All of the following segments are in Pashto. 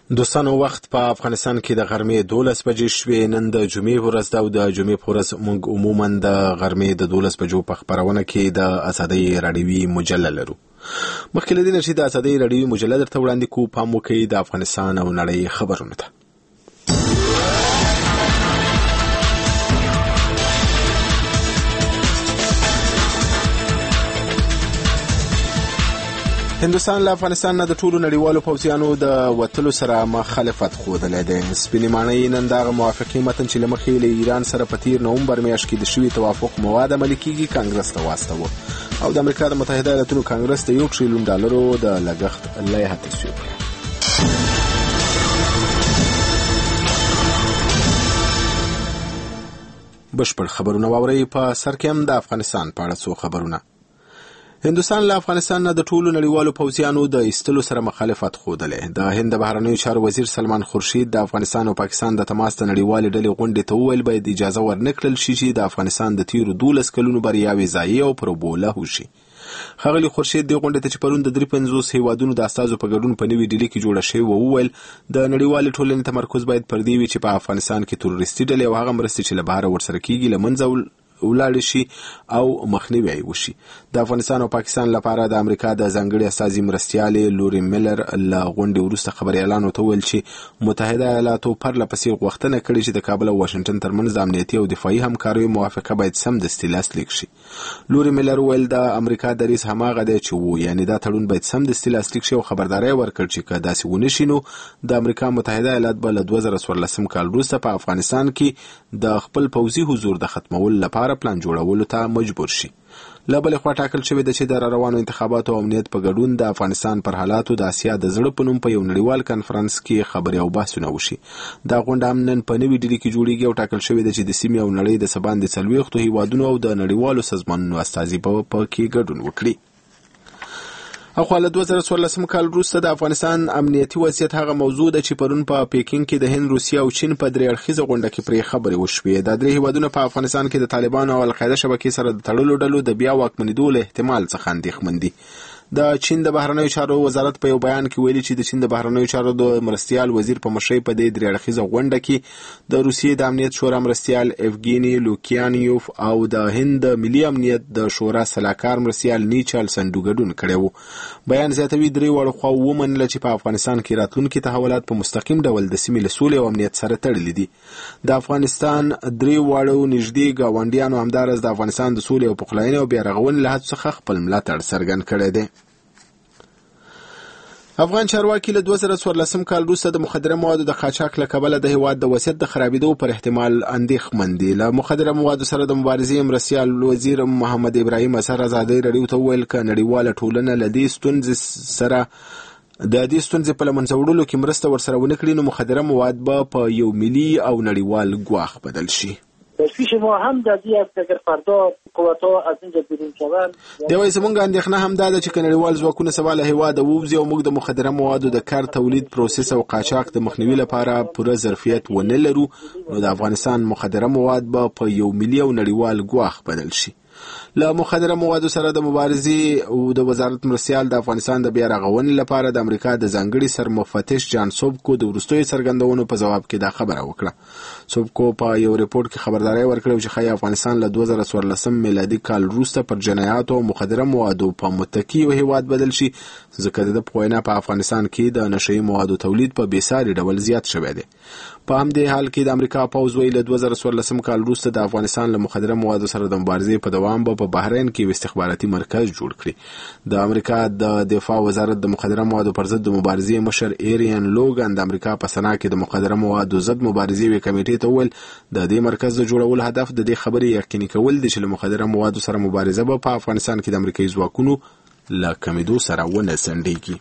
دوستانو وخت په افغانستان کې د غرمې 12 بجې شوې. نن د جمعې ورځ ده او د جمعې په ورځ موږ عموما د غرمې د 12 بجو په خبرونه کې د ازادۍ رادیوي مجله لرو. مخکې له دې چې د ازادۍ رادیوي مجله درته وړاندې کوو، پام وکړئ د افغانستان او نړۍ خبرونه ته. هندوستان له افغانستان نه د ټولو نړیوالو پوځیانو د وتلو سره مخالفت ښودلی دی. سپینې ماڼۍ نن دغه موافقې متن چې له مخې له ایران سره په تیر نومبر میاشت کې د شوي توافق مواد عملي کیږي کانګرس ته واستوه او د امریکا د متحده ایالاتونو کانګرس ته $1 تریلیون د لګښت لایحه تصویب کړه. بشپړ خبرونه واورئ. په سر کې هم د افغانستان په اړه څو خبرونه. هندوستان له افغانستان نه د ټولو نړیوالو پوځیانو د ایستلو سره مخالفت ښودلی. د هند د بهرنیو چارو وزیر سلمان خورشید د افغانستان او پاکستان د تماس د نړیوالې ډلې غونډې ته وویل باید اجازه ورنکړل شي چې د افغانستان د تیرو 12 کلونو بریاوې ضایع او پر اوبو لاهو شي. ښاغلي خورشید د غونډې ته چې پرون د 53 هیوادونو د استازو په ګډون په نوې ډیلي کې جوړه شوې وویل د نړیوالې ټولنې تمرکز باید پر دې وي چې په افغانستان کې تروریستي ډلې او هغه مرستې چې له بهره ورسره کیږي له منځه ولاړ شي او مخنیوی وشي. د افغانستان او پاکستان لپاره د امریکا د ځانګړي استازي مرستیالې لوري میلر له غونډې وروسته خبريالانو ته ویل چې متحده ایالاتو پرله پسې غوښتنه کړې چې د کابل او واشنگټن ترمنځ د امنیتي او دفاعي همکاریو موافقه باید سمدستي لاسلیک شي. لوري میلر ویل د امریکا دریځ هماغه دی چې یعنی دا تړون باید سمدستي لاسلیک شي او خبرداري ورکړي چې که داسې ونه شي نو د امریکا متحده ایالات به له 2014 کال وروسته په افغانستان کې د خپل پوځي حضور د ختمولو لپاره پلان جوړولو ته مجبور شي. له بلې خوا ټاکل شوې ده چې د روانو انتخاباتو او امنیت په ګډون د افغانستان پر حالاتو د اسیا د زړه په نوم په یو نړیوال کنفرانس کې خبرې او بحثونه وشي. دا غونډه هم نن په نوې ډیلي کې جوړیږي او ټاکل شوې ده چې د سیمې او نړۍ د څه باندې 40 هیوادونو او د نړیوالو سازمانونو استازي په کې ګډون وکړي. او خو له 2014 کال وروسته د افغانستان امنیتي وضعیت هغه موضوع ده چې پرون په پیکینګ کې د هند، روسیه او چین په درې اړخیزه غونډه کې پرې خبرې وشوې. دا درې هیوادونه په افغانستان کې د طالبانو او القاعده شبکې سره د تړلو ډلو د بیا واکمنېدو له احتمال څخه اندېښمن دي. د چین د بهرنیو چارو وزارت په یو بیان کې ویلي چې د چین د بهرنیو چارو د مرستیال وزیر په مشرۍ په دې درې اړخیزه غونډه کې د روسیې د امنیت شورا مرستیال ایفګینی لوکیانیوف او د هند د ملي امنیت د شورا سلاکار مرستیال نیچال سندو ګډون کړی و. بیان زیاتوي درې واړو خواوو ومنله چې په افغانستان کې راتلونکي تحولات په مستقیم ډول د سیمې له سولې او امنیت سره تړلي دي. د افغانستان درې واړو نږدې ګاونډیانو همدارس د افغانستان د سولې او پخلاینې او بیا رغونې له هڅو څخه خپل ملاتړ څرګند کړی دی. افغان چارواکي له 2014 کال وروسته د مخدره موادو د قاچاق له کبله د هیواد د وضعیت د خرابېدو پر احتمال اندېښمن دي. له مخدره موادو سره د مبارزې مرستیال وزیر محمد ابراهیم اثر ازادۍ رادیو ته وویل که نړیواله ټولنه له دې ستونزې سره د دې ستونزې په له منځه وړلو کې مرسته ورسره ونه کړي نو مخدره مواد به په یو ملي او نړیوال ګواښ بدل شي. پیش ما هم در دی است اگر فردا قوت‌ها از اینجا بیرون شوند دی وایي زموږ اندېښنه هم دا ده چې که نړیوال ځواکونه سبا له هېواده ووځي او موږ د مخدره موادو د کار تولید پروسس او قاچاق د مخنیوي لپاره پوره ظرفیت ونه لرو نو د افغانستان مخدره مواد به په یو ملي او نړیوال ګواښ بدل شي. له مخدره موادو سره د مبارزې او د وزارت مرستیال د افغانستان د بیا رغونې لپاره د امریکا د ځانګړي سرمفتش جان سوبکو د وروستیو څرګندونو په ځواب کې دا خبره وکړه. سوبکو په یو ریپورت کې خبرداري ورکړه چې ښایي افغانستان له 2014 میلادي کال وروسته پر جنایاتو او مخدره موادو په متکی او هیواد بدل شي ځکه د پوینه په افغانستان کې د نشئی موادو تولید په بیساري ډول زیات شوی دی. په همدې حال کې د امریکا پوځ ویل له 2014 کال وروسته د افغانستان له مخدره موادو سره د مبارزې په دوام په بحرین کې استخباراتي مرکز جوړ کړي. د امریکا د دفاع وزارت د مخدره موادو پر ضد د مبارزې مشر ایرین لوګان د امریکا په سنا کې د مخدره موادو ضد مبارزې وی کمیټې ته ویل د دې مرکز د جوړولو هدف د دې خبرې یقیني کول دي چې له مخدره موادو سره مبارزه به په افغانستان کې د امریکایي ځواکونو له کمیدو سره ونه سنډيږي.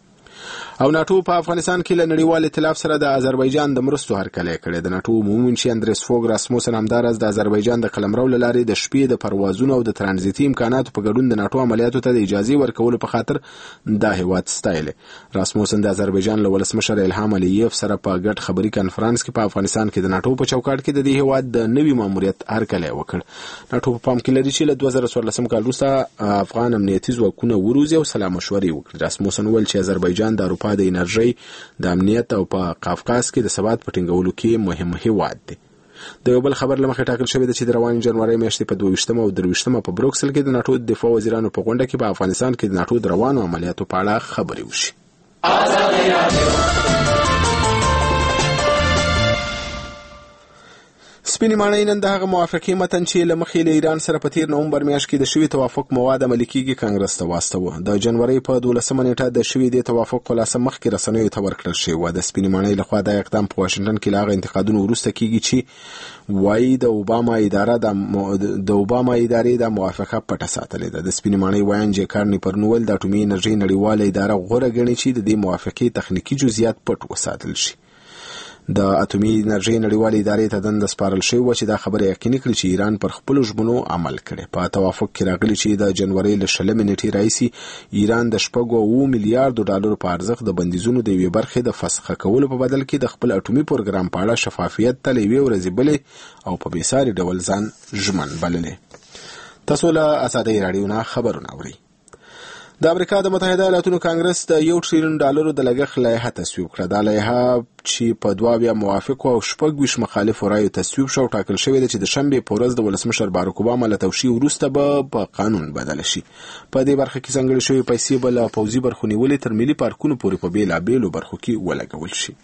او ناتو په افغانستان کې له نړیوال ائتلاف سره د آذربایجان د مرستو هرکلی کړی. د ناتو عمومي منشي اندریس فوګ راسموسن همدارس د آذربایجان د قلمرو له لارې د شپې د پروازونو او د ترانزیتي امکاناتو په ګډون د ناتو عملیاتو ته د اجازه ورکولو په خاطر دا هیواد ستایل. راسموسن د آذربایجان له ولسمشر الهام علییف سره په ګډ خبري کانفرنس کې په افغانستان کې د ناتو په چوکاټ کې د دې هیواد د نوي ماموریت هرکلی وکړ. ناتو په پام کې لري چې له 2014 کال وروسته افغان امنیتي ځواکونه وروزي او سلا مشورې وکړي. راسموسن ویل چې آذربایجان پوځیان د اروپا د انرژي د امنیت او په قافقاز کې د ثبات په ټینګولو کې مهم هیواد دی. د یو بل خبر لمخې ټاکل شوی دی چې د روانې جنوري میاشتې په 22 او 23 په بروکسل کې د ناتو د دفاع وزیرانو په غونډه کې په افغانستان کې د ناتو د روانو عملیاتو په اړه خبرې وشي. سپینې ماڼۍ نن د هغه موافقې متن چې له مخې له ایران سره په تیر نومبر میاشت کې د شوي توافق مواد عملي کېږي کانګرس ته واستوه. د جنوري په 12 نیټه د شوي د توافق خلاصه مخکې رسنیو ته ورکړل شوی و. د سپینې ماڼۍ لخوا دا اقدام په واشنګټن کې له هغه انتقادونو وروسته کېږي چې وایي د اوباما ادارې د موافقه پټه ساتلې ده. د سپینې ماڼۍ وایان جیکارني پرنول د اټومي انرژي نړیواله اداره غوره ګڼي چې د دې موافقې تخنیکي جزئیات پټ وساتل شي. د اټومي انرژي نړیواله ادارې ته دنده سپارل شوې و چې دا خبره یقیني کړي چې ایران پر خپلو ژمنو عمل کړي. په توافق کې راغلي چې د جنوري له 20 نیټې راهیسې ایران د 7 میلیارډ ډالر په ارزښت د بندیزونو د یوې برخې د فسخ کولو په بدل کې د خپل اټومي پروګرام په اړه شفافیت ته له یوې ورځې بلې او په بېساري ډول ځان ژمن بللې. تاسو له ازادۍ راډیو نه خبرونه اورئ. د امریکا د متحده ایالاتونو کانګرس د $1 تریلیون د لګښت لایحه تصویب کړه. دا لایحه چې په 22 موافقو او 26 مخالفو رایو تصویب شو ټاکل شوې ده چې د شنبې په ورځ د ولسمشر باراک اوباما له توشیح وروسته به په قانون بدل شي. په دې برخه کې ځانګړې شوې پیسې به له پوځي برخو نیولې تر ملي پارکونو پورې په بېلابېلو برخو کې ولګول شي.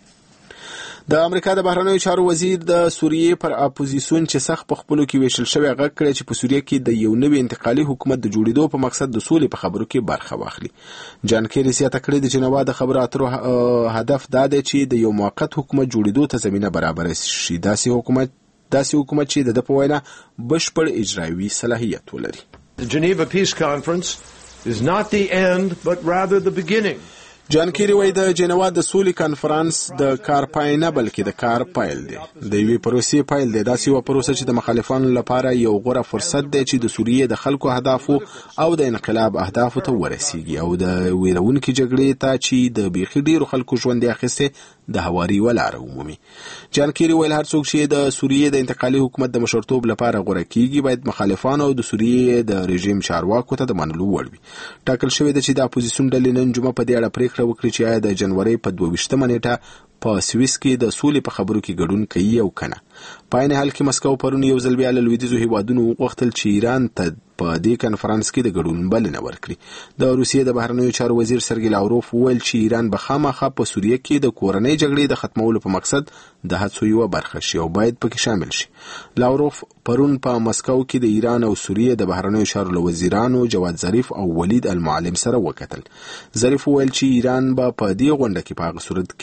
د امریکا د بهرنیو چارو وزیر د سوریې پر اپوزیسیون چې سخت په خپلو کې ویشل شوی غږ کړی چې په سوریه کې د یو نوي انتقالي حکومت د جوړېدو په مقصد د سولې په خبرو کې برخه واخلي. جان کیری زیاته کړې ده چې نواب د خبرو اترو هدف دا دی چې د یو موقت حکومت جوړېدو ته زمینه برابره شي. داسې حکومت چې د په وینا بشپړ اجرایوي صلاحیت ولري. The Geneva Peace Conference is not the end but rather the beginning. جان کیری وایي د جنوا د سولې کانفرنس د کار پای نه بلکې د کار پیل دی، د یوې پروسې پیل دی. داسې یوه پروسه چې د مخالفانو لپاره یو غوره فرصت دی چې د سوریې د خلکو اهدافو او د انقلاب اهدافو ته ورسیږي او د ویرونکې جګړې ته چې د بیخي ډیرو خلکو ژوند یې اخیستی د هواري ولاره ومومي. جان کیری ویل هر څوک چې د سوریې د انتقالي حکومت د مشرتوب لپاره غوره کیږي باید مخالفانو او د سوریې د رژیم چارواکو ته د منلو وړ وي. ټاکل شوی ده چې د اپوزیسیون ډلې نن جمعه په دې اړه پریکړه وکړي چې آیا د جنوري په 22 نیټه په سویس کې د سولې په خبرو کې ګډون کوي او کنه. په عین حال کې مسکو پرون یو ځل بیا له لویدیځو هیوادونو وغوښتل چې ایران ته په دې کنفرانس کې د ګډون بلنه ورکړي. د روسیې د بهرنیو چارو وزیر سرګی لاوروف وویل چې ایران به خامخا په سوریه کې د کورنۍ جګړې د ختمولو په مقصد د هڅو یوه برخه شي او باید پکې شامل شي. لاوروف پرون په مسکو کې د ایران او سوریې د بهرنیو چارو له وزیرانو جواد ظریف او ولید المعلم سره وکتل. ظریف وویل چې ایران به په دې غونډه کې په هغه صورت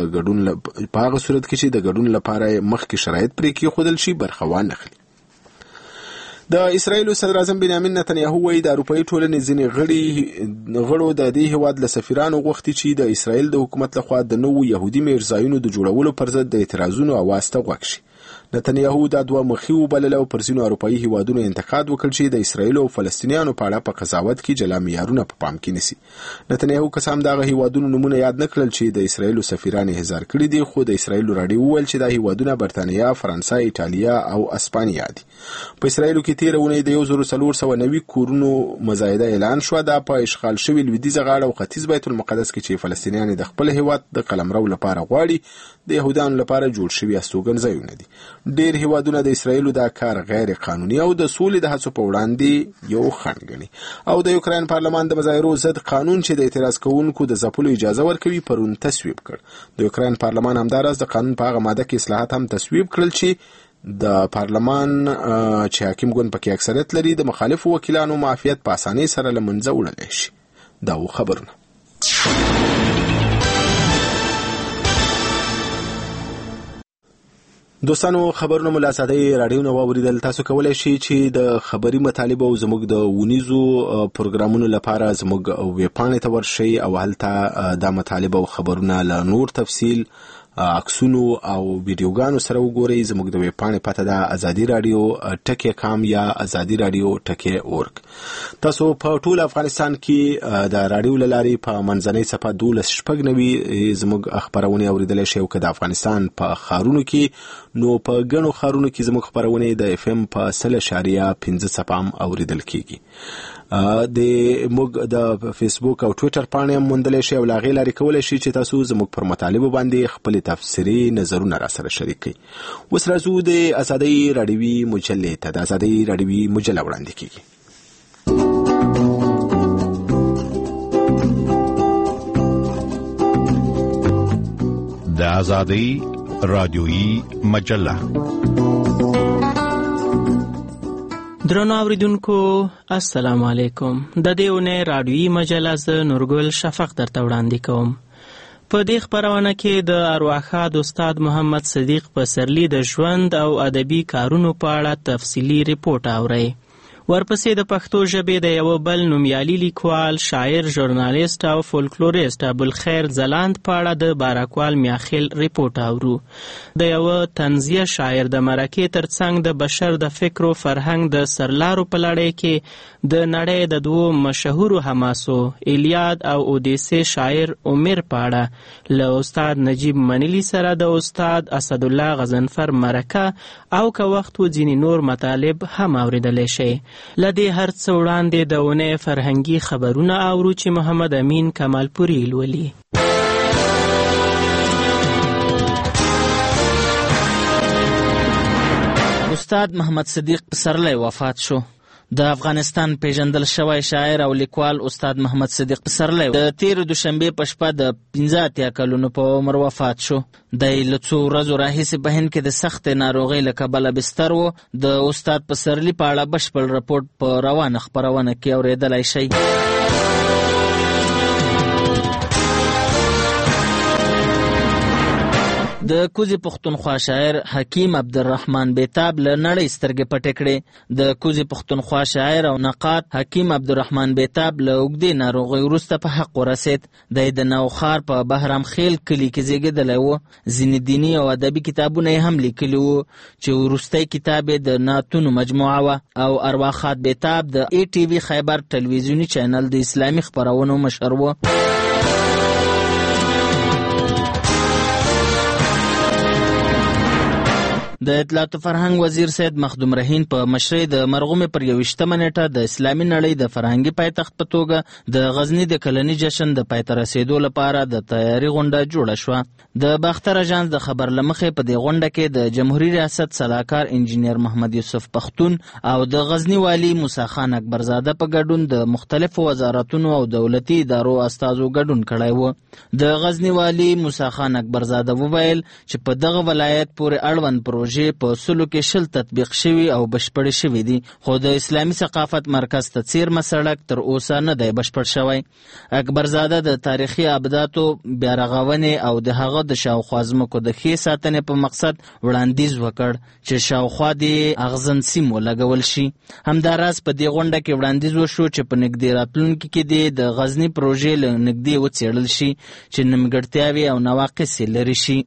کې چې د ګډون لپاره مخکې شرایط پرې کېښودل شي برخه وانخلي. د اسرائیل صدر اعظم بنیامین نتنیاهو وایي د اروپایي ټولنې ځینې غړو د دې هیواد له سفیرانو غوښتي چې د اسرائیل د حکومت لخوا د نوو یهودي میرزایونو د جوړولو پر ضد د اعتراضونو اواز ته غوږ شي. نتنیاهو دا دوه مخي وبلله او پر ځینو اروپایي هیوادونو انتقاد وکړ چې د اسرائیل او فلسطینیانو په اړه په قضاوت کې جلا معیارونه په پام کې نیسي. نتنیاهو که څه هم دغه هیوادونو نومونه یاد نه کړل چې د اسرائیلو سفیران یې احضار کړي دي، خو د اسرائیلو راډیو وویل چې دا هیوادونه برتانیا، فرانسه، ایټالیا او اسپانیا دي. په اسرائیلو کې تېره اونۍ د 1490 کورونو مزایده اعلان شوه. دا په اشغال شوي لویدیځه غاړه او ختیځ بیت المقدس کې چې فلسطینیان د خپل هیواد د قلمرو لپاره غواړي د یهودانو لپاره جوړ شوي استوګنځایونه دي. ډېر هیوادونه د اسرائیلو دا کار غیر قانوني او د سولې د هڅو په وړاندې یو خنډ ګڼي. او د یوکراین پارلمان د مظاهرو ضد قانون چې د اعتراض کوونکو د ځپلو اجازه ورکوي پرون تصویب کړ. د یوکراین پارلمان همداراز د قانون په هغه ماده کې اصلاحات هم تصویب کړل چې د پارلمان چې حاکم ګوند پکې اکثریت لري د مخالفو وکیلانو معافیت په اسانۍ سره له منځه وړلی شي. دا و خبرونه. دوستانو خبرونه مو له ازادۍ راډیو نه واوریدل. تاسو کولی شئ چې د خبري مطالبو او زموږ د ونیزو پروګرامونو لپاره زموږ ویبپاڼې ته ورشئ او هلته دا مطالب او خبرونه له نور تفصیل عکسونو او ویډیوګانو سره وګورئ. زموږ د ویبپاڼې پته ده ازادي راډیو .com یا ازادي راډیو .org. تاسو په ټول افغانستان کې د راډیو له لارې په منځنۍ څپه 12.99 زموږ خپرونې اوریدلی شئ او که د افغانستان په ښارونو کې نو په ګڼو ښارونو کې زموږ خپرونې د FM په 100.5 څپه هم اوریدل کیږي. د موږ د فیسبوک او ټویټر پاڼې هم موندلی شئ او له هغې لارې کولی شئ چې تاسو زموږ پر مطالبو باندې خپلې تفسیري نظرونه راسره شریک کړئ. اوس راځو د ازادۍ راډیوي مجلې ته. د ازادۍ راډیوي مجله وړاندې کیږي. د ازادۍ راډیوي مجله. درنو اوریدونکو السلام علیکم. د دې اونۍ راډیوي مجله ز نورګل شفق درته وړاندې کوم. په دې خپرونه کې د ارواښاد استاد محمد صدیق پسرلی د ژوند او ادبي کارونو په اړه تفصیلي ریپورت اورئ. ورپسې د پښتو ژبې د یو بل نومیالي لیکوال، شاعر، ژورنالیست او فولکلوریست ابوالخیر ځلاند په اړه د بارکوال میاخیل ریپورت اورو. د یو طنزیه شاعر د مرکې ترڅنګ د بشر د فکر او فرهنګ د سرلارو په لړۍ کې د نړۍ د دوو مشهورو حماسو ایلیاد او اودیسې شاعر عمر په اړه له استاد نجیب منیلی سره د استاد اسدالله غضنفر مرکه او که وخت و ځینې نور مطالب هم اوریدلی شئ. لدې هر څه وړاندې د اونۍ فرهنګي خبرونه اورو چې محمد امین کمالپوري لولي. استاد محمد صدیق پسرلی وفات شو. د افغانستان پیژندل شوی شاعر او لیکوال استاد محمد صدیق پسرلی د تیر دوشنبه په شپه د 15 کلونو په عمر وفات شو. د له څو ورځو راهیسې په هند کې د سخت ناروغۍ له کبله بستر و. د استاد پسرلی په اړه بشپړ رپورټ په روانه خپرونه کې اورېدلی شئ. د کوزي پښتونخوا شاعر حکیم عبدالرحمن بیتاب له نړۍ سترګې پټې کړې. د کوزي پښتونخوا شاعر او نقاد حکیم عبدالرحمن بیتاب له اوږدې ناروغۍ وروسته په حق ورسېد. د نوښار په بهرام خیل کلي کې زیږېدلی و. ځینې دیني او ادبي کتابونه یې هم لیکلي وو چې وروستی کتاب یې د نعتونو مجموعه وه. او ارواښاد بیتاب د ای ټي وي خیبر ټلویزیوني چینل د اسلامي خپرونو مشر و. د اطلاعات و فرهنګ وزیر سید مخدوم رهین په مشرۍ د مرغومې پر 21 نیټه د اسلامي نړۍ د فرهنګي پایتخت په توګه د غزني د کلني جشن د پای ته رسېدو لپاره د تیاري غونډه جوړه شوه. د باختر اژانس د خبر له مخې په دې غونډه کې د جمهوریت ریاست سلاکار انجینیر محمد یوسف پختون او د غزني والی موسی خان اکبرزاده په ګډون د مختلفو وزارتونو او دولتي ادارو استازو ګډون کړی و. د غزني والی موسی خان اکبرزاده وویل چې په دغه ولایت پورې اړوند پروژې په سلو کې 20 تطبیق شوي او بشپړ شوي دي، خو د اسلامي ثقافت مرکز ته څیرمه سړک تر اوسه نه دی بشپړ شوی. اکبرزاده د تاریخي ابداتو بیارغونې او د هغه د شاوخوا ځمکو د ښې ساتنې په مقصد وړاندیز وکړ چې شاوخوا د اغزن سیم ولګول شي. همداراز په دې غونډه کې وړاندیز وشو چې په نږدې راتلونکي کې د غزني پروژې له نږدې وڅېړل شي چې نیمګړتیاوې او نواقص یې لرې شي.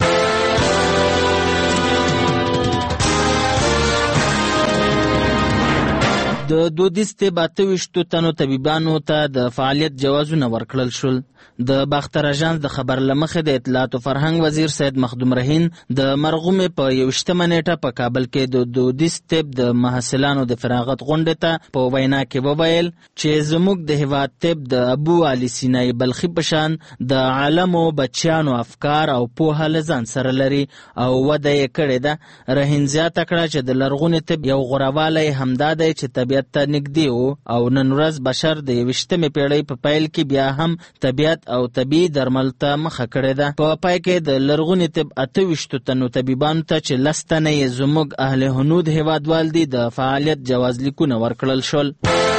د دودیز طب 28 تنو طبیبانو ته د فعالیت جوازونه ورکړل شول. د باختر اژانس د خبر له مخې د اطلاعات و فرهنګ وزیر سید مخدوم رهین د مرغومې په 21 نیټه په کابل کې د دودیز طب د محصلانو د فراغت غونډې ته په وینا کې وویل چې زموږ د هیواد طب د ابو علي سینای بلخي په شان د عالمو بچیانو افکار او پوهه له ځان سره لري او وده یې کړې ده. رهین زیاته کړه چې د لرغوني طب یو غوروالی همدا دی چې طبیعت ته نږدې و او نن ورځ بشر د 21مې پیړۍ په پیل کې بیا هم طبیعت او طبیعي درمل ته مخه کړې ده. په پای کې د لرغوني طب 28 تنو طبیبانو ته چې 10 تنه یې زموږ اهل هنود هیوادوال دي د فعالیت جواز لیکونه ورکړل شول.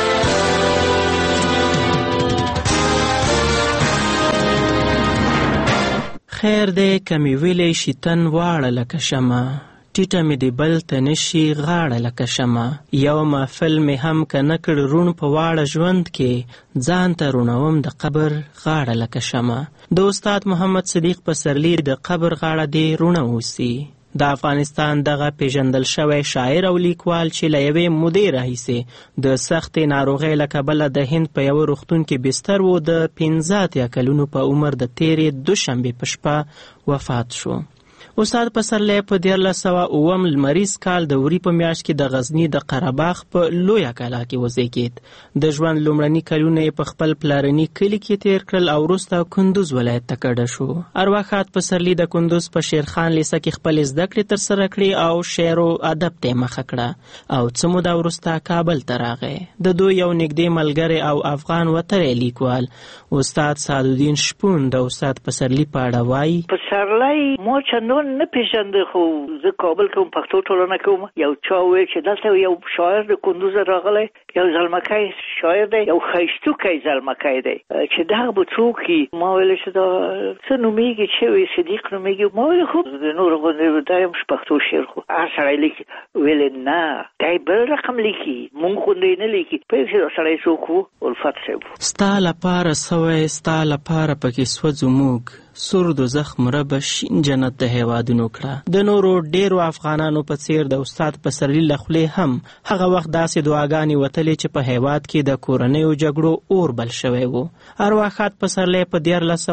خیر دی کمی ویلی شي تن واړه لکه شمه، ټیټه مې د بل ته نشي غاړه لکه شمه. یو محفل مې هم که نه کړ روڼ په واړه ژوند کې، ځان ته روڼوم د قبر غاړه لکه شمه. د استاد محمد صدیق پسرلی د قبر غاړه دې روڼه اوسي. د افغانستان دغه پیژندل شوی شاعر او لیکوال چې له یوې مودې راهیسې د سختې ناروغۍ له کبله د هند په یوه روغتون کې بستر و، د 15 کلونو په عمر د تیرې دوشنبې په شپه وفات شو. استاد پسرلی په 1409 لمریز کال د وری په میاشت کې د غزنی د قرهباغ په لویه کلا کې وزیږید. د ژوند لومړني کلونه په خپل پلارني کلي کې تیر کړل او وروسته کندوز ولایت ته کډه شو. ارواښاد پسرلی د کندوز په شیرخان لیسه کې خپل زده کړې ترسره کړې او شعر او ادب ته مخه کړه او څه موده وروسته کابل ته راغی. د دوی یو نږدې ملګری او افغان وطني لیکوال استاد سعدالدین شپون د استاد پسرلی په اړه وایي: پسرلی ما چندان نه پیژنده، خو زه کابل کوم پښتو ټولنه کوم. یو چا ویل چې دلته یو شاعر د کندوز راغلی، یو زلمکی شاعر دی، یو ښایستوکی زلمکی دی چې دغه به څوک وي. ما ویل چې دا څه نومیږي، چې وی صدیق نومیږي. ما ویل خو د نورو غوندې دا یم پښتو شعر خو هر سړی لیکي. ویل نه دی بل رقم لیکي، مونږ غوندې نه لیکي. پوهېږې چې دا سړی څوک و؟ الفت صاحب. ستا لپاره سوی ستا لپاره پکې سوځو موږ، سور دوزخ مربع شین جنت د هیوادونو کړه. د نورو ډیرو افغانانو په څیر د استاد پسرلی له خولې هم هغه وخت داسې دعاګانې وتلې چې په هیواد کې د کورنیو جګړو اور بل شوی و. ارواښاد پسرلی په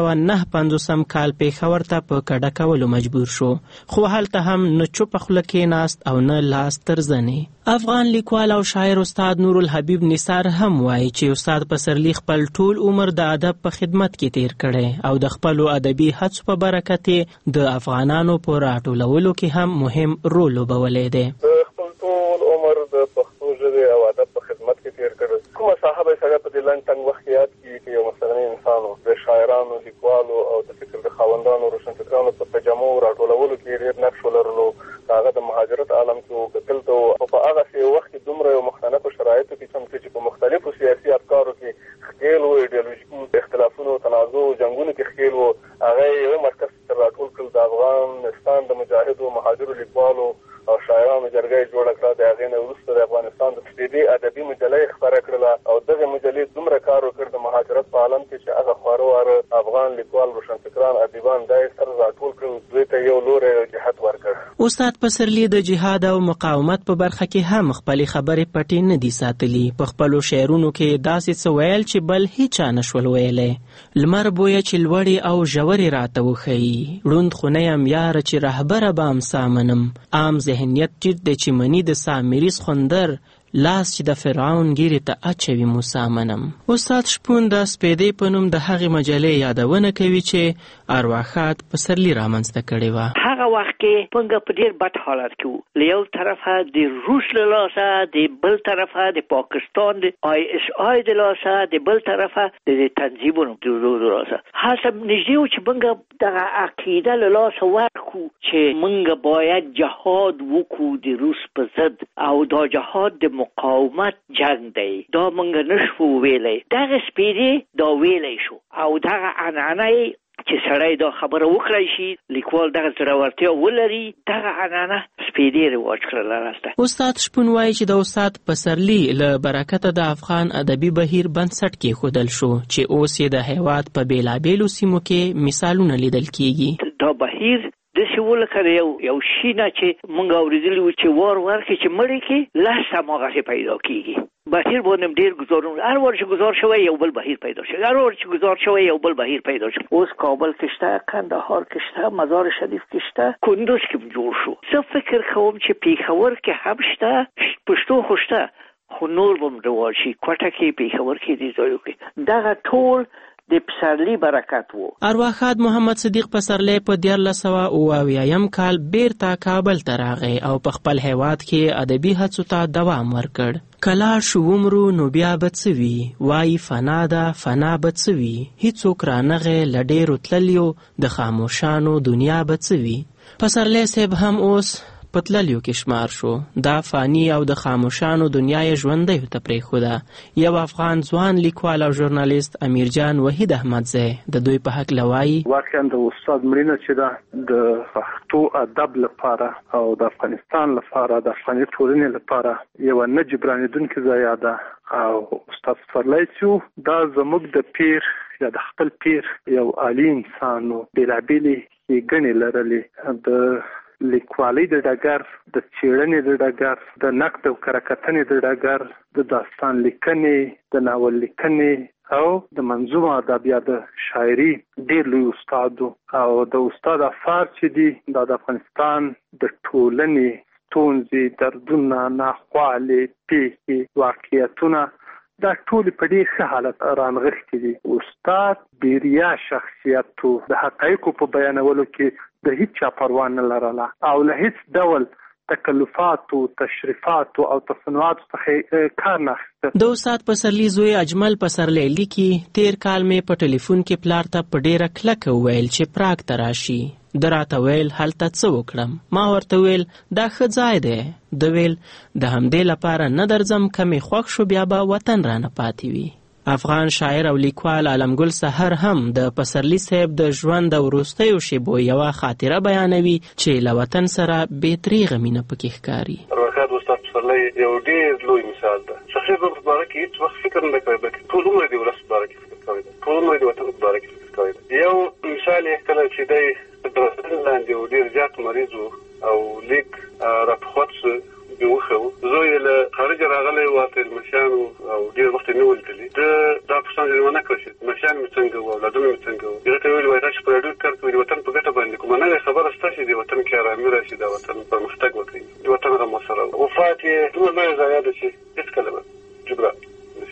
1459 کال پېښور ته په کډه کولو مجبور شو، خو هلته هم نه چوپه خوله کېناست او نه لاس تر زنې. افغان لیکوال او شاعر استاد نور الحبیب نثار هم وایي چې استاد پسرلی خپل ټول عمر د ادب په خدمت کې تیر کړی او د خپلو ادبي هڅو په برکت د افغانانو په راټولولو کې هم مهم رول لوبولی دی. خپل ټول عمر د پښتو ژبې او ادب په خدمت کې تیر کړی. کومه ساحه به سره په دې لنډ تنګ وخت کې یاد کړي چې یو مثلني انسان و. د شاعرانو، لیکوالو او د فکر د خاوندانو، روشنفکرانو په تجمع راټولولو کې ډېر نقش ولرلو. هغه د مهاجرت عالم کې و، کتل ته و. په هغه وخت کې دومره یو مختلفو شرایطو کې چې په مختلفو سیاسي افکارو کې ښکېل و، ایډیالوژیکو اختلافونو، تنازع او جنګونو کې ښکېل و. هغه یو مرکز ته راټول کړل، د افغانستان د مجاهدو مهاجرو لیکوالو او شاعرانو جرګه جوړه کړه. د هغې نه وروسته د افغانستان د سپېدې ادبي مجله خپره کړله او دغه مجلې دومره کار وکړ د مهاجرت په عالم کې چې هغه خواره واره افغان لیکوال، روشنفکران، ادیبان دا یې سره راټول کړل، دوی ته یو لوری جهت ورکړ. استاد پسرلی د جهاد او مقاومت په برخه کې هم خپلې خبرې پټې نه دي ساتلي. په خپلو شعرونو کې داسې څه ویل چې بل هیچا نشول ویلی. لمر بویه چې لوړې او ژورې راته وښیي، ړوند خو نه یم یاره چې رهبره به ام سامنم. عام ذهنیت ټیټ دی چې مني د سامریز خوندر، لاس چې د فرعون ګیرې ته اچوي موسی منم. استاد شپون د سپېدې په نوم د هغې مجلې یادونه کوي چې ارواښاد پسرلی رامنځته کړې وه. هغه وخت کې موږ په ډېر بد حالت کې وو. له یو طرفه د روس له لاسه، د بل طرفه د پاکستان د ISI د لاسه، د بل طرفه د تنظیمونو د لاسه. هلته نږدې وو چې موږ دغه عقیده له لاسه ورکړو چې موږ باید جهاد وکړو د روس په ضد، او دا جهاد د مقاومت جنگ دی. دا موږ نشو ویلی. دغه سپېدې دا ویلی شو او دغه عنعنه چې سړی دا خبره وکړی شي، لیکوال دغه زړورتیا ولري، دغه عنعنه سپېدې رواج کړله راسته. استاد شپون وایي چې د استاد پسرلی له برکته د افغان ادبي بهیر بنسټ کېښودل شو چې اوس یې د هیواد په بېلابېلو سیمو کې مثالونه لیدل کېږي. دا بهیر داسې ولکه یو شي نه چې موږ اورېدلي وو چې وار ورکړي چې مړی کې لس هماغسې پیدا کېږي. بهیر باندې ډېر ګزارونه، هر وار چې ګزار شوی یو بل بهیر پیدا شوی، هر وار چې گزار شوی یو بل بهیر پیدا شو. اوس کابل کې شته، کندهار کې شته، مزار شریف کې شته، کندوز کې جوړ شو. زه فکر کوم چې پېښور کې هم شته، پښتو خو شته، خو نور به هم رواج شي. کوټه کې، پېښور کې، دې ځایو کې دغه ټول د پسرلی برکت وو. ارواښاد محمد صدیق پسرلی په 1489 کال بیرته کابل ته راغی او په خپل هیواد کې ادبي هڅو ته دوام ورکړ. کلا شو عمرو نو بیا به څه وي، وایي فنا ده فنا به څه وي، هیڅوک رانغی له ډېرو تللیو د خاموشانو دنیا به څه وي. پسرلی صاحب هم اوس په تللیو کې شمار شو. دا فانی او د خاموشانو دنیا یې ژوندیو ته پرېښوده. یو افغان ځوان لیکوال او ژورنالیست امیرجان وحید احمدزی د دوی په هکله وایي: واقعا د استاد مړینه چې ده د پښتو ادب لپاره او د افغانستان لپاره، د افغاني ټولنې لپاره یوه نه جبرانېدونکې ضایعه ده. او استاد پسرلی چې دا زموږ د پیر یا د خپل پیر یو عالي انسان و، بېلابېلې ښېګڼې لرلې. د لیکوالۍ د ډګر، د څېړنې د ډګر، د نقد او کره کتنې د ډګر، د داستان لیکنې، د ناول لیکنې او د منظومه ادبیات د شاعري ډېر لوی استاد او د استاد افکار چې دي د افغانستان د ټولنې ستونزې، دردونه، ناخوالې، پیښې، واقعیتونه دا ټول په ډېر ښه حالت رانغښتي دي. استاد بیریا شخصیت د حقایقو په بیانولو کې د هیڅ چا پروا نه لرله او له هیڅ ډول تکلفات او تشریفات او تصنعات څخه کار نه اخیسته. د استاد پسرلي زوی اجمل پسرلی لیکي تیر کال مې په ټلیفون کې پلار ته په ډیره کلکه وویل چې پراګ ته راشي. د راته ویل هلته څه وکړم؟ ما ورته ویل دا ښه ځای دی. د ویل د همدې لپاره نه درځم، که مې خوښ شو بیا به وطن رانه پاتې وي. افغان شاعر او لیکوال عالمګل سحر هم د پسرلي صاحب د ژوند د وروستیو شیبو یوه خاطره بیانوي چې له وطن سره بې دریغه مینه پکې ښکاري. ارواښاد استاد پسرلی یو ډېر لوی مثال ده. شخصي په باره کې هېڅ وخت فکر نه کوي، بلکې ټول عمر د ولس په باره کې فکر کوي، ټول عمر د وطن په باره کې فکر کوي. یو مثال یې کله چې دی درسن لاندې یو ډېر زیات مریض و او لیک راپخوت بیوخه و، زوی یې له خارجه راغلی و، تلمشیانو او ډېر وخت یې نه ولیدلي. ده دا پوښتنه ځینې ونه کړه چې تلمشیان مې څنګه وو، اولادونه مې څنګه وو. هغې ته ویلي وایي تاسو په راډیو کار کوئ، د وطن په ګټه باندې کومه نوې خبره شته چې د وطن کې ارامي راشي، د وطن پرمختګ وکړي، د وطن غم ورسره. وفات یې دومره لویه ضایعه ده چې هېڅکله به جبران.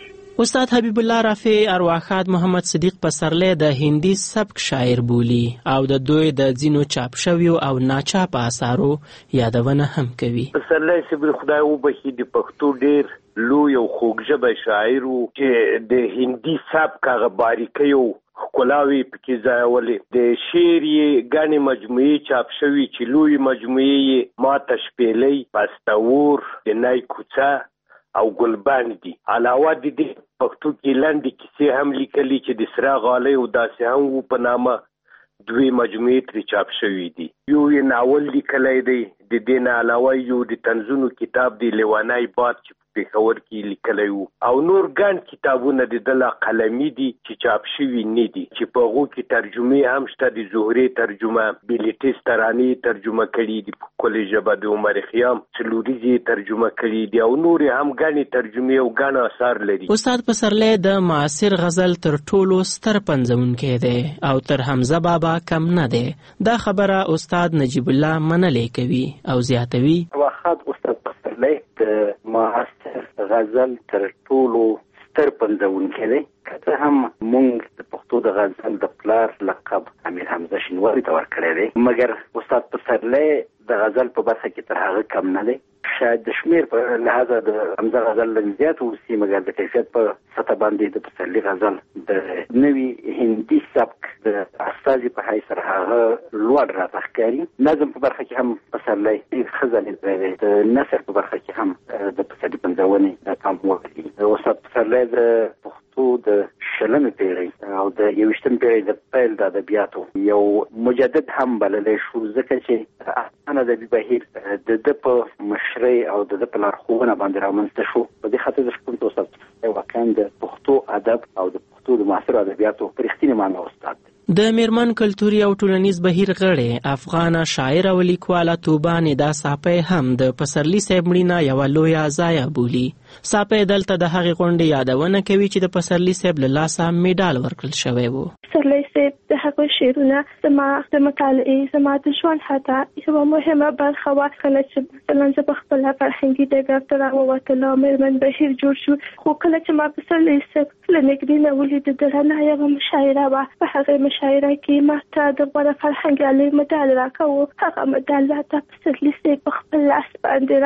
استاد حبیب الله رافع ارواښاد محمد صدیق پسرلی د هندي سبک شاعر بولی او د دوی د ځینو چاپ شویو او ناچاپه اثارو یادونه هم کوي. پسرلی صاحب خدای وبخي د پښتو ډېر لوی او خوږ ژبی شاعر و چې د هندي سبک هغه باریکیو ښکلاوې پکې ځایولې. د شعر یې ګڼې مجموعې چاپ شوي چې لوی مجموعې یې ماته شپېلۍ، پستور، د نی کوڅه او ګلبان دي. علاوه د دې پښتو کې لنډې کیسې هم لیکلي چې د سره غالۍ او داسې هم وو په نامه دوی مجموعې ترې چاپ شوي دي. یو یې ناول لیکلی دی، د دې نه علاوه یو د طنزونو کتاب دی لیوانی باد چې په پېښور کې لیکلی وو او نور ګڼ کتابونه د ده لا قلمي دي چې چاپ شوي نه دي چې په هغو کې ترجمې هم شته. د زهرې ترجمه، بیلیټس ترانې ترجمه کړي دي په ښکلې ژبه، د عمر خیام څلوریزې ترجمه کړي دي او نورې هم ګڼې ترجمې او ګڼ اثار لري. استاد پسرلی د معاصر غزل تر ټولو ستر پنځونکی دی او تر حمزه بابا کم نه دی. دا خبره استاد نجیب الله منلې کوي او زیاتوي. ارواښاد استاد پسرلی د معاصر غزل تر ټولو ستر پنځونکی دی. که څه هم موږ د پښتو د غزل د پلار لقب امیر حمزه شینواري ته ورکړی دی، مګر استاد پسرلی د غزل په برخه کې تر هغه کم نه دی. شاید د شمیر په لحاظه د حمزه غزل لږ زیات اوسي، مګر د کیفیت په سطح باندې د پسرلي غزل د نوي هندي سبک د استازي په حیث سره هغه لوړ راته ښکاري. نظم په برخه کې هم پسرلی ډېر ښه ځلېدلی دی. د نثر په برخه کې هم د پسرلي پنځونې کام وکړي. استاد پسرلی د پښتو د 20مې پېړۍ او د 21مې پېړۍ د پیل د ادبیاتو یو مجدد هم بللی شو، ځکه چې افغان ادبي بهیر د ده په مشرۍ او د ده په لارښوونه باندې رامنځته شو. په دې خاطر زه کوم چې استاد پسرلی واقعا د پښتو ادب او د پښتو د معاصرو ادبیاتو په رښتینې معنا استاد دی. د میرمن کلتوري او ټولنیز بهیر غړې افغانه شاعره او لیکواله توبه ندا ساپی هم د پسرلي صاحب مړینه یوه لویه ضایعه بولي. ساپی دلته د هغې غونډې یادونه کوي چې د پسرلي صاحب له لاسه میډال ورکړل شوی و. پسرلي صاحب د هغه شعرونه زما د مطالعې، زما د ژوند حتی یوه مهمه برخه وه. کله چې مثلا زه په خپله فرهنګي ډګر ته راووتلم، میرمن بهیر جوړ شو، خو کله چې ما پسرلي صاحب له نږدې نه ولید، د رڼا یوه مشاعره وه. په هغې مشاعره کې ما ته د غوره فرهنګیالۍ مډال راکوه. هغه مډال راته پسرلي صاحب په خپل لاس باندې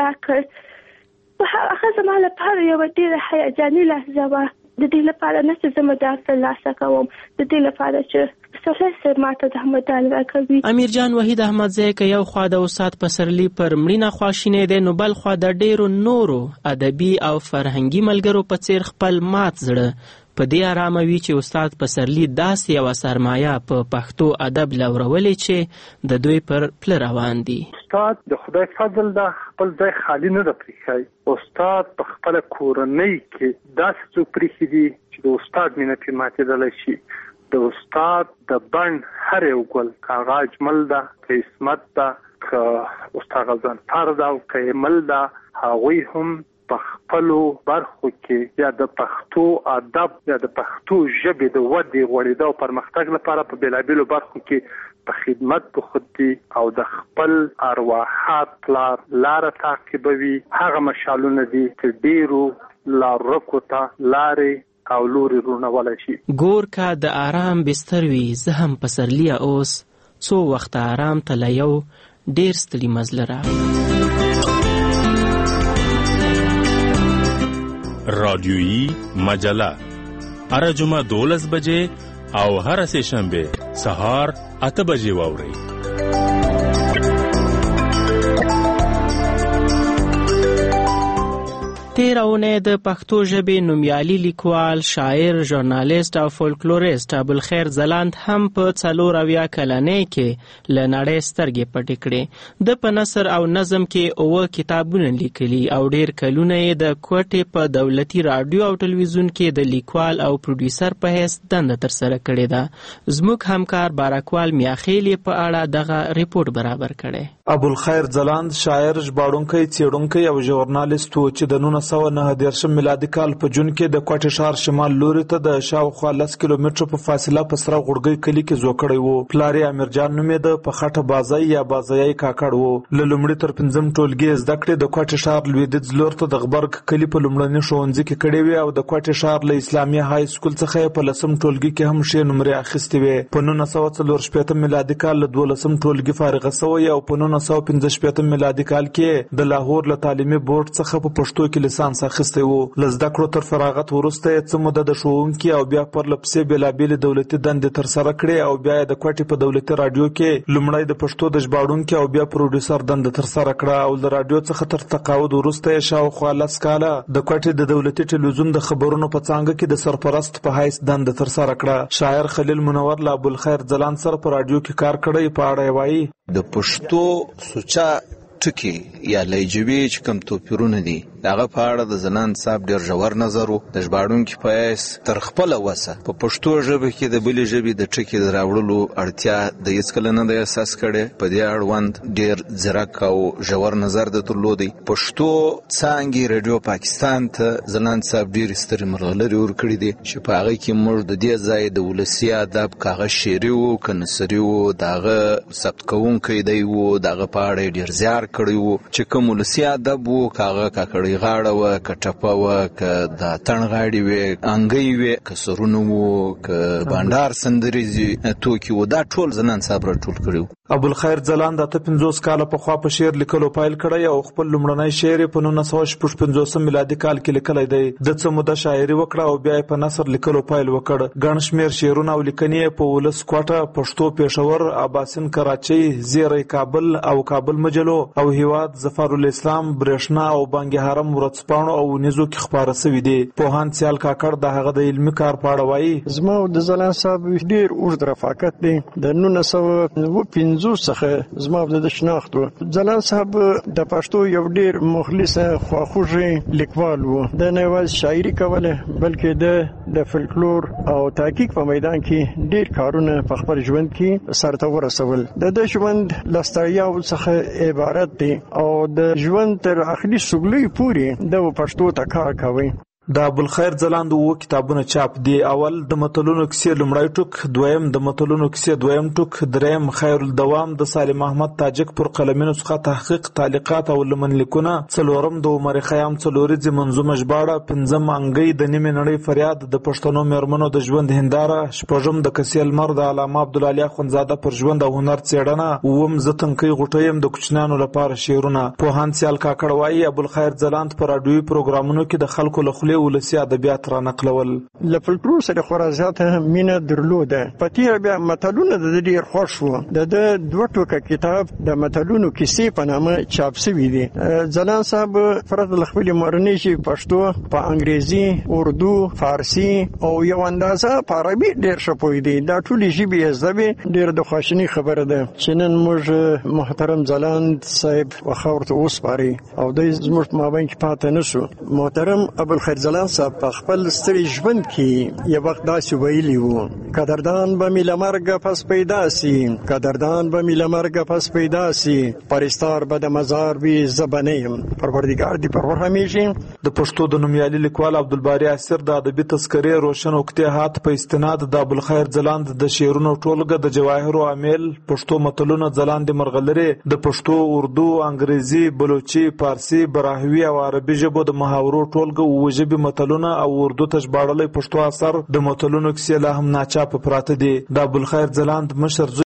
راکړ. هغه زما لپاره یوه ډېره هیجاني لحظه وه. د دې لپاره نه چې زه مډال ترلاسه کوم، د دې لپاره چې پسرلي صاحب ما ته دا مډال راکوي. امیر جان وحید احمدزی که یو خوا د استاد پسرلي پر مړینه خواشینی دی، نو بل خوا د ډېرو نورو ادبي او فرهنګي ملګرو په څیر خپل مات زړه په دې اراموي چې استاد پسرلي داسې یوه سرمایه په پښتو ادب لورولې چې د دوی پر پله روان دي. استاد د خدای فضل ده، خپل ځای خالي نه ده پرېښی. استاد په خپله کورنۍ کې داسې څوک پرېښي دي چې د استاد مینه پرې ماتېدلی شي. د استاد د بڼ هر یو ګل، که هغه اجمل ده، که عصمت ده، که استاد غضنفر ده او که ایمل ده، هغوی هم په خپلو برخو کې یا د پښتو ادب یا د پښتو ژبې د ودې غوړېدا او پرمختګ لپاره په بېلابېلو برخو کې په خدمت په خود دي او د خپل ارواحات لاره تعقیبوي. هغه مشالونه دي چې ډیرو لارکو ته لارې او لوري رونولای شي. ګور کا د آرام بستر وي زه هم پسرلیا اوس څو وخت آرام تلیو ډیر ستړي مزلره. رادیویی مجله هر جمعه 12 بجې او هر سه شنبه سهار 8 بجې واورئ. تیرونه د پښتو ژبې نومیالي لیکوال، شاعر، ژورنالیست او فولکلوریست ابوالخیر ځلاند هم په 4 کلنۍ کې له نړۍ سترګې پټې کړې. د په نثر او نظم کې 9 کتابونه لیکلي او ډیر کلونه یې د کوټې په دولتي رادیو او ټلویزیون کې د لیکوال او پروډوسر په حیث دنده ترسره کړې ده. زموږ همکار بارکوال میاخیل په اړه دغه ریپورت برابر کړی. ابوالخیر ځلاند شاعر، ژباړونکی، څېړونکی او ژورنالیست و چې د 1909 میلادي کال په جون کې د کوټې ښار شمال لوري ته د شاوخوا 10 کیلومتره په فاصله په سره غړګۍ کلي کې زوړ کړی و. پلار یې امیرجان نومېده، په خټه بازۍ یا بازۍ کاکړ و. له لومړي تر 5م ټولګي زده کړې د کوټې ښار لویدیځ لور ته د غبرګ کلي په لومړني ښوونځي کې کړې وې او د کوټې ښار له اسلامي های سکول څخه په 10م ټولګي کې هم ښې نمرې اخیستې وې. په 1944 میلادي کال له 12م ټولګي فارغه شوی او په 1915 میلادي کال کې د لاهور له تعلیمي بورډ څخه په پښتو کې لیسانس اخیستی و. له زده کړو تر فراغت وروسته یې څه موده د ښوونکي او بیا پرله پسې بېلابېلې دولتي دندې ترسره کړې او بیا یې د کوټې په دولتي راډیو کې لومړی د پښتو د ژباړونکي او بیا پروډوسر دنده ترسره کړه او له راډیو څخه تر تقاعد وروسته یې شاوخوا 10 کاله د کوټې د دولتي ټلویزیون د خبرونو په څانګه کې د سرپرست په حیث دنده ترسره کړه. شاعر خلیل منور له ابوالخیر ځلاند سره په راډیو کې کار کړی. په اړه یې وایي د پښتو سوچا ټکی یا لهجوي چې کوم توپیرونه دي دغه په اړه د ځلاند صاحب ډېر ژور نظر و. د ژباړونکي په حیث تر خپله وسه په پښتو ژبه کې د بلې ژبې د ټکي د راوړلو اړتیا د هېڅکله نه دی احساس کړی. په دې اړوند ډېر ځیرک او ژور نظر د درلودی. پښتو څانګې رادیو پاکستان ته ځلاند صاحب ډېرې سترې مرغلرې ورکړي دي چې په هغه کې موږ د دې ځای د ولسي ادب که هغه شعري و که نثري و د هغه ثبت کوونکی دی و د هغه په اړه یې ډېر زیار کړی و چې کوم ولسي ادب و که هغه کاکړۍ غاړه وه که ټپه وه که د اتڼ غاړې وې انګۍ وې که سرونه وو که بانډار سندریزې توکي وو دا ټول ځلاند صاحب راټول کړي وو. ابوالخیر ځلاند 58 کاله پخوا په شعر لیکلو پیل کړی او خپل لومړنی شعر په 1955 میلادي کال کې لیکلی دی. د څه موده شاعري وکړه او بیا یې په نثر لیکلو پیل وکړ. ګڼ شمېر شعرونه او لیکنې په ولس کوټه، پښتو پېښور، اباسین کراچۍ، زیری کابل او کابل مجلو او هیواد، ظفر الاسلام، برېښنا او بانګ حرم ورځپاڼو او ونیزو کې خپاره شوي دي. پوهاند سیال کاکړ د هغه د علمي کار په اړه وایي زما او د ځلاند صاحب ډېر اوږد رفاقت دی. د 1950 څخه زما د شناخت و. ځلاند صاحب د پښتو یو ډېر مخلص خواخوږی لیکوال و. د نه یوازې شاعري کوله بلکې د فولکلور او تحقیق په میدان کې ډېر کارونه په خپل ژوند کې سرته ورسول. د ژوند له ستړیاو څخه عبارت دی او د ژوند تر اخري سګلۍ پورې د پښتو ته کار کوي. د ابوالخیر ځلاند 9 کتابونه چاپ دي. اول د متلونو کیسې لومړی ټوک، دویم د متلونو کیسې دویم ټوک، دریم خیر الدوام د سالم احمد تاجک پر قلمینو څخه تحقیق، تعلیقات او لمنلیکونه، څلورم د عمر خیام څلوریزې منظومه ژباړه، پنځم انګۍ د نیمې نړۍ فریاد د پښتنو میرمنو د ژوند هنداره، شپږم د کسي لمر د علامه عبدالعلي اخوندزاده پر ژوند او هنر څېړنه، اووم زه تنکۍ غوټۍ یم د کوچنیانو لپاره شعرونه. پوهاند سیال کاکړ وایي ابوالخیر ځلاند په راډیوي پروګرامونو کې د خلکو له خولې ولسي ادبیات را نقلول. له فولکلور سره خورا زیاته مینه درلوده. په تېره بیا متلونه د ډېر خوښ وو. د 2 ټوکه کتاب د متلونو کیسې په نامه چاپ شوي دي. ځلاند صاحب فرض له خپلې مورنۍ ژبې پښتو په انګریزي، اردو، فارسي او یو اندازه په عربي ډېر ښه پوه دی. دا ټولې ژبې یې زده وې. ډېر د خواشینۍ خبره ده چې نن موږ محترم ځلاند صاحب خاورو ته وسپارئ او دی زموږ په مابین کې پاتې نه شو. محترم ابوالخیر ځلاند صاحب په خپل ستړي ژوند کې یو وخت داسې ویلي وو، قدردان به مې له مرګه پس پیدا سي، قدردان به مې له مرګه پس پیدا سي، پرستار به د مزار وي زه به نه یم، پروردګار دې پرور همیشي. د پښتو د نومیالي لیکوال عبدالباري اسیر د ادبي تذکرې روشن اکتیحات په استناد د ابوالخیر ځلاند د شعرونو ټولګه د جواهر او امیل پښتو متلونه ځلاند مرغلرې د پښتو، اردو، انګریزي، بلوچي، فارسي، براهوي او عربي ژبو د محاورو ټولګه او ژبې متلونه او اردو ته ژباړلي پښتو اثر د متلونو کیسې لا هم ناچاپه پراته دي. د ابوالخیر ځلاند مشر